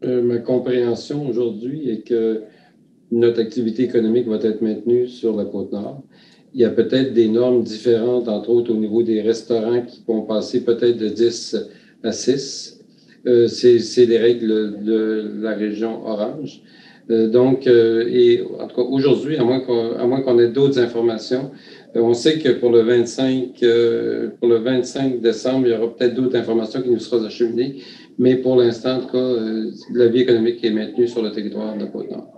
Ma compréhension aujourd'hui est que notre activité économique va être maintenue sur la Côte-Nord. Il y a peut-être des normes différentes, entre autres au niveau des restaurants qui vont passer peut-être de 10 à 6. C'est les règles de la région Orange. Et en tout cas, aujourd'hui, à moins qu'on ait d'autres informations, on sait que pour le 25 décembre, il y aura peut-être d'autres informations qui nous seront acheminées, mais pour l'instant, en tout cas, la vie économique est maintenue sur le territoire de Côte-Nord.